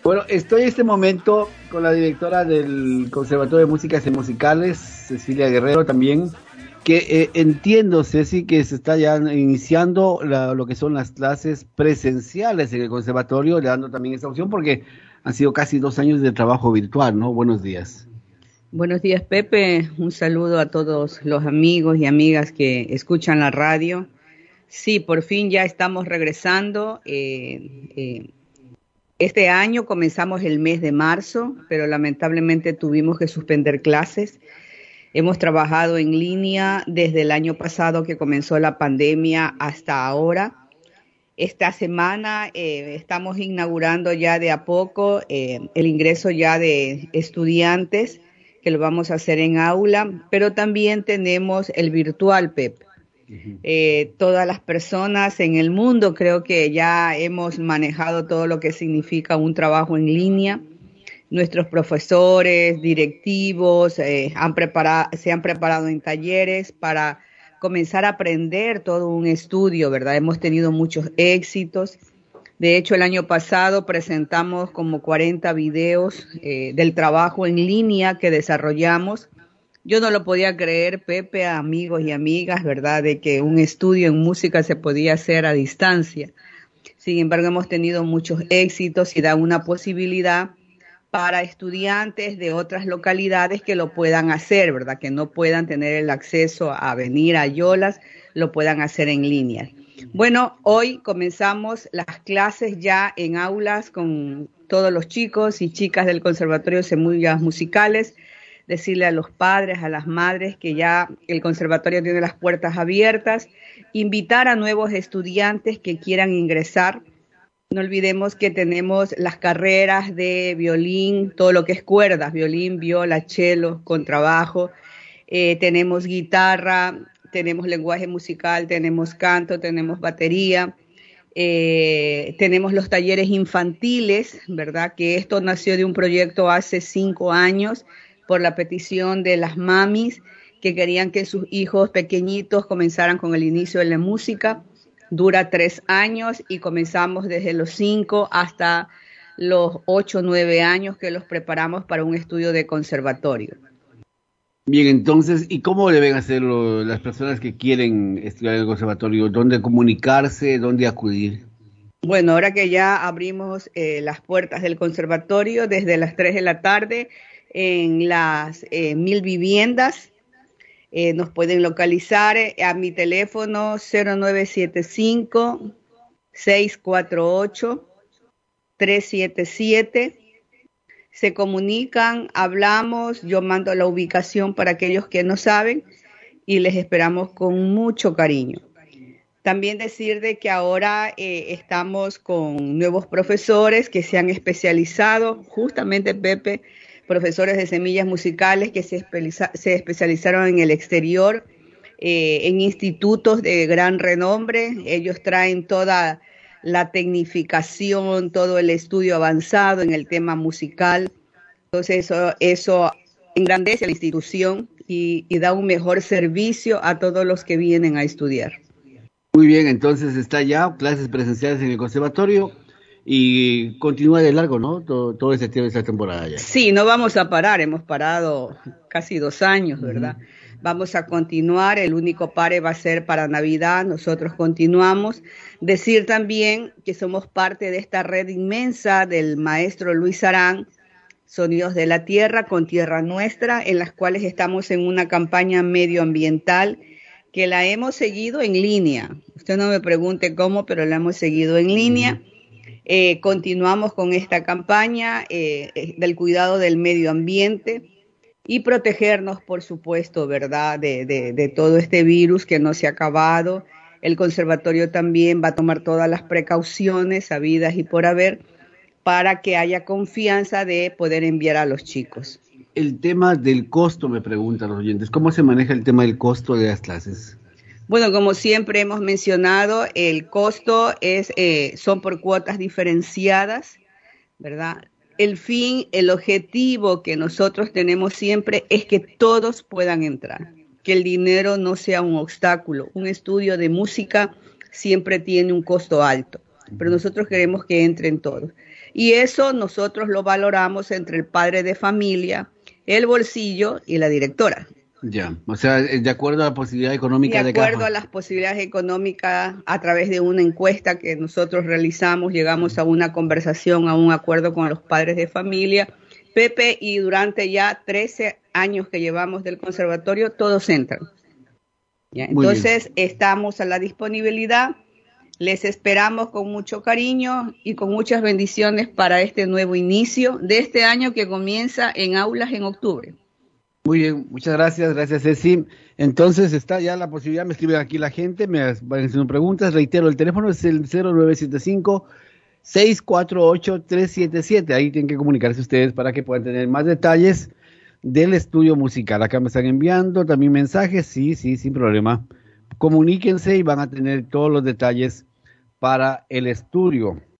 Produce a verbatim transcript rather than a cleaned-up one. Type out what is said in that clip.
Bueno, estoy en este momento con la directora del Conservatorio de Músicas y Musicales, Cecilia Guerrero también, que eh, entiendo, Ceci, que se está ya iniciando la- lo que son las clases presenciales en el conservatorio, le dando también esta opción porque han sido casi dos años de trabajo virtual, ¿no? Buenos días. Buenos días, Pepe. Un saludo a todos los amigos y amigas que escuchan la radio. Sí, por fin ya estamos regresando. Eh, eh, este año comenzamos el mes de marzo, pero lamentablemente tuvimos que suspender clases. Hemos trabajado en línea desde el año pasado que comenzó la pandemia hasta ahora. Esta semana eh, estamos inaugurando ya de a poco eh, el ingreso ya de estudiantes, que lo vamos a hacer en aula, pero también tenemos el virtual, Pep. Ujú. Eh, todas las personas en el mundo creo que ya hemos manejado todo lo que significa un trabajo en línea. Nuestros profesores, directivos, eh, han preparado, se han preparado en talleres para comenzar a aprender todo un estudio, ¿verdad? Hemos tenido muchos éxitos. De hecho, el año pasado presentamos como cuarenta videos eh, del trabajo en línea que desarrollamos. Yo no lo podía creer, Pepe, amigos y amigas, ¿verdad? De que un estudio en música se podía hacer a distancia. Sin embargo, hemos tenido muchos éxitos y da una posibilidad para estudiantes de otras localidades que lo puedan hacer, ¿verdad? Que no puedan tener el acceso a venir a Yolas, lo puedan hacer en línea. Bueno, hoy comenzamos las clases ya en aulas con todos los chicos y chicas del Conservatorio de Semillas Musicales. Decirle a los padres, a las madres que ya el conservatorio tiene las puertas abiertas, invitar a nuevos estudiantes que quieran ingresar. No olvidemos que tenemos las carreras de violín, todo lo que es cuerdas, violín, viola, cello, contrabajo, eh, tenemos guitarra, tenemos lenguaje musical, tenemos canto, tenemos batería, eh, tenemos los talleres infantiles, ¿verdad? Que esto nació de un proyecto hace cinco años por la petición de las mamis que querían que sus hijos pequeñitos comenzaran con el inicio de la música. Dura tres años y comenzamos desde los cinco hasta los ocho, nueve años que los preparamos para un estudio de conservatorio. Bien, entonces, ¿y cómo deben hacerlo las personas que quieren estudiar en el conservatorio? ¿Dónde comunicarse? ¿Dónde acudir? Bueno, ahora que ya abrimos eh, las puertas del conservatorio desde las tres de la tarde en las eh, mil viviendas, eh, nos pueden localizar eh, a mi teléfono cero nueve siete cinco, seis cuatro ocho, tres siete siete. Se comunican, hablamos, yo mando la ubicación para aquellos que no saben y les esperamos con mucho cariño. También decir de que ahora eh, estamos con nuevos profesores que se han especializado, justamente Pepe, profesores de semillas musicales que se, especializa, se especializaron en el exterior, eh, en institutos de gran renombre. Ellos traen toda la tecnificación, todo el estudio avanzado en el tema musical. Entonces eso, eso engrandece a la institución y, y da un mejor servicio a todos los que vienen a estudiar. Muy bien, entonces está ya clases presenciales en el conservatorio y continúa de largo, ¿no? Todo, todo este tiempo, esta temporada ya. Sí, no vamos a parar, hemos parado casi dos años, Ujú. ¿verdad? Vamos a continuar, el único pare va a ser para Navidad, nosotros continuamos. Decir también que somos parte de esta red inmensa del maestro Luis Arán, Sonidos de la Tierra con Tierra Nuestra, en las cuales estamos en una campaña medioambiental que la hemos seguido en línea. Usted no me pregunte cómo, pero la hemos seguido en línea. Ujú. Eh, continuamos con esta campaña eh, eh, del cuidado del medio ambiente y protegernos, por supuesto, ¿verdad?, de, de, de todo este virus que no se ha acabado. El conservatorio también va a tomar todas las precauciones habidas y por haber para que haya confianza de poder enviar a los chicos. El tema del costo, me preguntan los oyentes, ¿cómo se maneja el tema del costo de las clases? Bueno, como siempre hemos mencionado, el costo es, eh, son por cuotas diferenciadas, ¿verdad? El fin, el objetivo que nosotros tenemos siempre es que todos puedan entrar, que el dinero no sea un obstáculo. Un estudio de música siempre tiene un costo alto, pero nosotros queremos que entren todos. Y eso nosotros lo valoramos entre el padre de familia, el bolsillo y la directora. Ya, o sea, de acuerdo a la posibilidad económica de De acuerdo cada... a las posibilidades económicas, a través de una encuesta que nosotros realizamos, llegamos a una conversación, a un acuerdo con los padres de familia. Pepe, y durante ya trece años que llevamos del conservatorio, todos entran. ¿Ya? Entonces, estamos a la disponibilidad. Les esperamos con mucho cariño y con muchas bendiciones para este nuevo inicio de este año que comienza en aulas en octubre. Muy bien, muchas gracias, gracias Ceci. Entonces está ya la posibilidad, me escriben aquí la gente, me van haciendo preguntas, reitero, el teléfono es el cero nueve siete cinco, seis cuatro ocho, tres siete siete, ahí tienen que comunicarse ustedes para que puedan tener más detalles del estudio musical. Acá me están enviando también mensajes, sí, sí, sin problema. Comuníquense y van a tener todos los detalles para el estudio.